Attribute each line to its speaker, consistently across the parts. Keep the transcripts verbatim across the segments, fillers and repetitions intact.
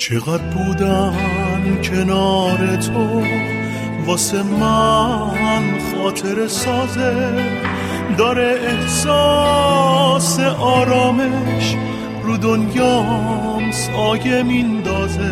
Speaker 1: چقدر بودن کنار تو واسه من خاطر سازه، داره احساس آرامش رو دنیام سایه میندازه.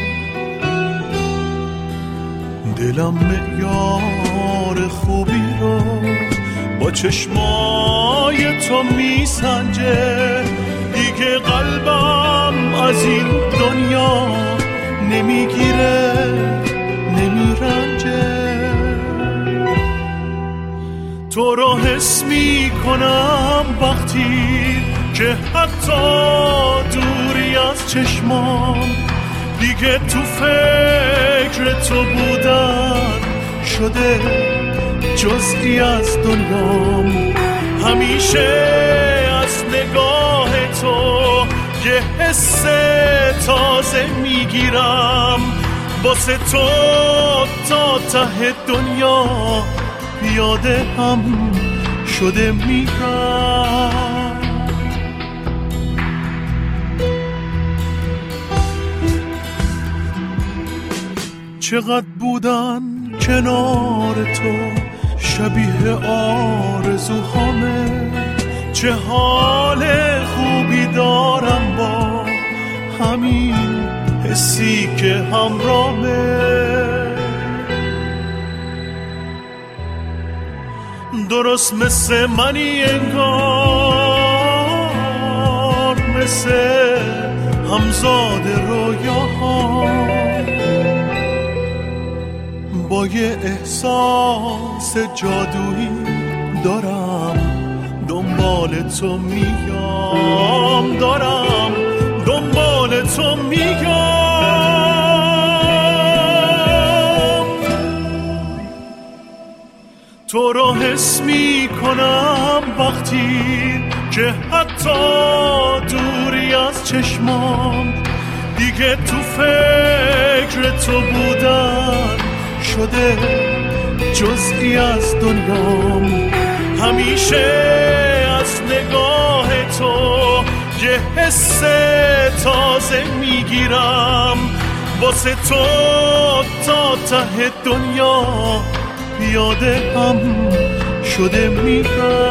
Speaker 1: دلم معیار خوبی رو با چشمای تو میسنجه، دیگه قلبم از این دنیا نمیگیره نمیرنجه. تو رو حس میکنم وقتی که حتی دوری از چشمام، دیگه تو فکر تو بودن شده جزئی از دنیام. همیشه از نگاه تو یه حس تازه میگیرم، واسه تو تا ته دنیا پیاده هم شده میرم. چقدر بودن کنار تو شبیه آرزوهامه، چه حال خوبی دارم با همین حسی که همراهمه. درست مثل منی انگار، مثل همزاد رویاها، با یه احساس جادویی دارم دنبال تو میام، دارم دنبال تو میام. تو رو حس میکنم وقتی که حتی دوری از چشمام، دیگه تو فکر تو بودن شده جزئی از دنیام. همیشه از نگاه تو یه حس تازه میگیرم، واسه تو تا ته دنیا پیاده هم شده میرم.